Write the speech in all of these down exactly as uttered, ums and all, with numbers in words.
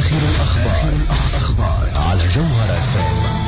آخر الأخبار أخبار على جوهر اف ام.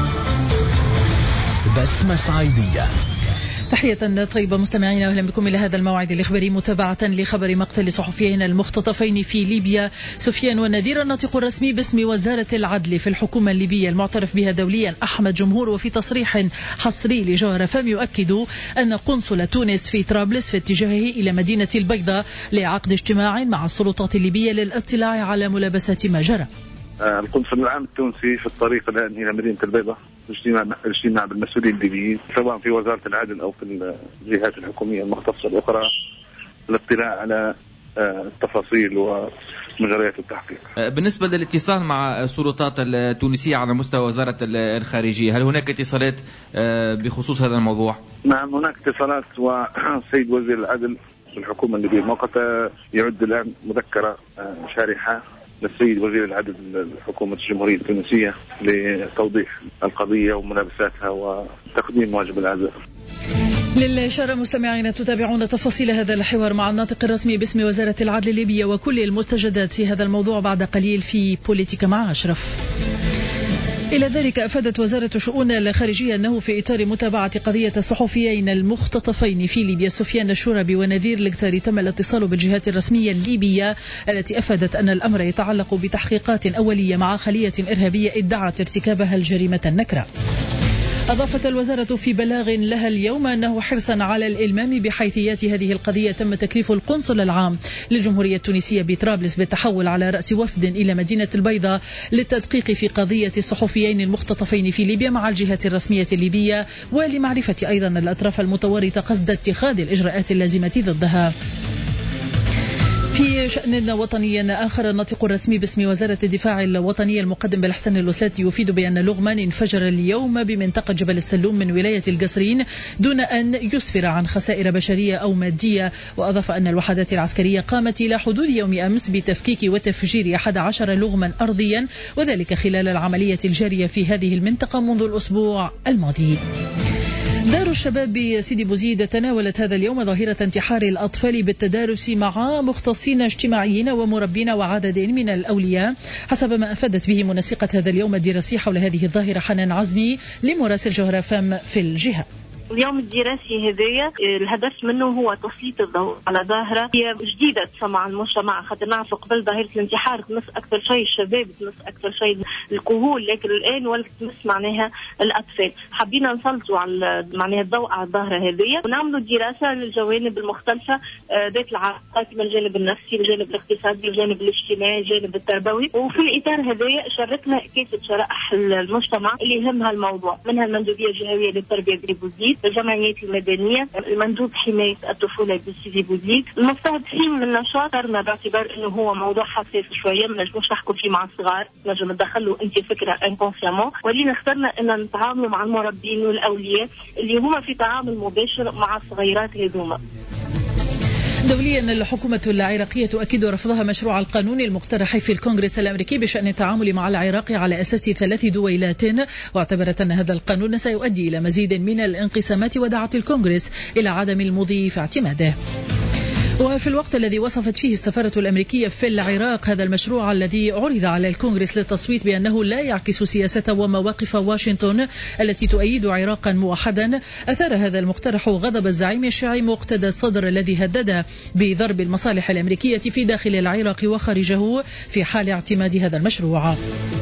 بسمة صعيدية. تحية طيبة مستمعينا، أهلا بكم إلى هذا الموعد الإخباري متابعة لخبر مقتل صحفيين المختطفين في ليبيا سفيان والنذير. الناطق الرسمي باسم وزارة العدل في الحكومة الليبية المعترف بها دوليا أحمد جمهور، وفي تصريح حصري لجوهر اف ام يؤكد أن قنصل تونس في طرابلس في اتجاهه إلى مدينة البيضاء لعقد اجتماع مع السلطات الليبية للاطلاع على ملابسات ما جرى. القنصل العام التونسي في الطريق الآن إلى مدينة البيضاء الاجتماع بالمسؤولين الليبيين سواء في وزارة العدل أو في الجهات الحكومية المختصة الأخرى للاطلاع على التفاصيل ومجريات التحقيق. بالنسبة للاتصال مع السلطات التونسية على مستوى وزارة الخارجية، هل هناك اتصالات بخصوص هذا الموضوع؟ نعم هناك اتصالات، والسيد وزير العدل في الحكومة الليبية المؤقتة يعد الآن مذكرة شارحة للسيد وزير العدل الحكومة الجمهورية التونسية لتوضيح القضية وملابساتها وتقديم واجب العزاء. للإشارة مستمعين تتابعون تفاصيل هذا الحوار مع الناطق الرسمي باسم وزارة العدل الليبية وكل المستجدات في هذا الموضوع بعد قليل في بوليتيكا مع أشرف. إلى ذلك أفادت وزارة الشؤون الخارجية أنه في إطار متابعة قضية الصحفيين المختطفين في ليبيا سفيان الشوربي ونذير الكتاري تم الاتصال بالجهات الرسمية الليبية التي أفادت أن الأمر يتعلق بتحقيقات أولية مع خلية إرهابية ادعت ارتكابها الجريمة النكرة. أضافت الوزارة في بلاغ لها اليوم أنه حرصا على الإلمام بحيثيات هذه القضية تم تكليف القنصل العام للجمهورية التونسية بطرابلس بالتحول على رأس وفد إلى مدينة البيضاء للتدقيق في قضية الصحفيين المختطفين في ليبيا مع الجهات الرسمية الليبية ولمعرفة أيضا الأطراف المتورطة قصد اتخاذ الإجراءات اللازمة ضدها. في شأن وطني آخر، الناطق الرسمي باسم وزارة الدفاع الوطنية المقدم بالحسن الوسلاتي يفيد بأن لغما انفجر اليوم بمنطقة جبل السلوم من ولاية القصرين دون أن يسفر عن خسائر بشرية أو مادية. وأضاف أن الوحدات العسكرية قامت إلى حدود يوم أمس بتفكيك وتفجير أحد عشر لغما أرضيا، وذلك خلال العملية الجارية في هذه المنطقة منذ الأسبوع الماضي. دار الشباب بسيدي بوزيد تناولت هذا اليوم ظاهرة انتحار الأطفال بالتدارس مع مختصين اجتماعيين ومربين وعدد من الأولياء، حسب ما أفادت به منسقة هذا اليوم الدراسي حول هذه الظاهرة حنان عزمي لمراسل جوهر اف ام في الجهة. اليوم الدراسي هذايا الهدف منه هو تسليط الضوء على ظاهرة هي جديدة تسمع المجتمع، خاطر نعرف قبل ظاهرة الانتحار تمس أكثر شيء الشباب، تمس أكثر شيء الكهول، لكن الآن ولت تمس معناها الأطفال. حبينا نسلطوا على معناها الضوء على الظاهرة هذايا ونعملوا دراسة للجوانب المختلفة ذات العلاقات من الجانب النفسي، الجانب الاقتصادي، الجانب الاجتماعي، الجانب التربوي. وفي الإطار هذايا شاركنا كافة شرائح المجتمع اللي يهمها الموضوع، منها المندوبية الجهوية للتربية بوزيد، الجمعيات المدنية، المندوب حماية الطفولة بسيدي بوزيد. المستهدفين من النشاط صرنا باعتبار انه هو موضوع حساس شوية، ما نجموش نحكوا فيه مع الصغار، نجم ندخلوا انت فكرة انكونسيامون، ولينا اخترنا ان نتعاملوا مع المربين والاولياء اللي هما في تعامل مباشر مع الصغيرات هذوما. دوليا الحكومة العراقية تؤكد رفضها مشروع القانون المقترح في الكونغرس الأمريكي بشأن التعامل مع العراق على أساس ثلاث دويلات، واعتبرت أن هذا القانون سيؤدي إلى مزيد من الانقسامات ودعت الكونغرس إلى عدم المضي في اعتماده. وفي الوقت الذي وصفت فيه السفارة الأمريكية في العراق هذا المشروع الذي عرض على الكونغرس للتصويت بأنه لا يعكس سياسة ومواقف واشنطن التي تؤيد عراقا موحدا، أثار هذا المقترح غضب الزعيم الشيعي مقتدى الصدر الذي هدد بضرب المصالح الأمريكية في داخل العراق وخارجه في حال اعتماد هذا المشروع.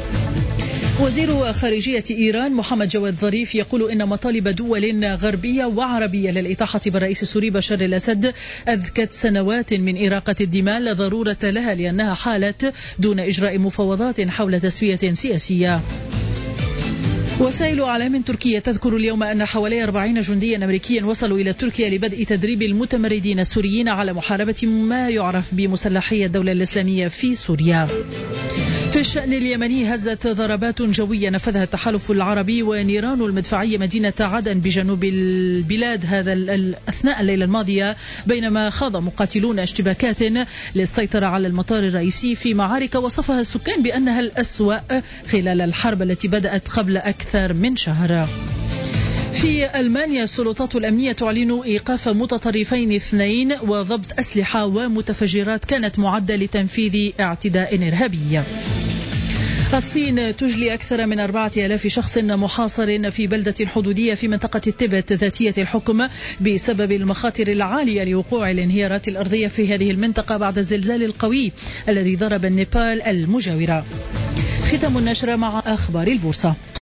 وزير خارجية إيران محمد جواد ظريف يقول إن مطالب دول غربية وعربية للإطاحة بالرئيس السوري بشار الأسد أذكت سنوات من إراقة الدماء لا ضرورة لها لأنها حالت دون إجراء مفاوضات حول تسوية سياسية. وسائل أعلام تركية تذكر اليوم أن حوالي أربعين جنديا أمريكيا وصلوا إلى تركيا لبدء تدريب المتمردين السوريين على محاربة ما يعرف بمسلحي الدولة الإسلامية في سوريا. في الشأن اليمني هزت ضربات جوية نفذها التحالف العربي ونيران المدفعية مدينة عدن بجنوب البلاد هذا أثناء الليلة الماضية، بينما خاض مقاتلون اشتباكات للسيطرة على المطار الرئيسي في معارك وصفها السكان بأنها الأسوأ خلال الحرب التي بدأت قبل أكثر من شهر. في ألمانيا السلطات الأمنية تعلن إيقاف متطرفين اثنين وضبط أسلحة ومتفجرات كانت معدة لتنفيذ اعتداء إرهابي. الصين تجلي أكثر من أربعة آلاف شخص محاصر في بلدة حدودية في منطقة تبت ذاتية الحكم بسبب المخاطر العالية لوقوع الانهيارات الأرضية في هذه المنطقة بعد الزلزال القوي الذي ضرب النيبال المجاورة. ختام النشرة مع أخبار البورصة.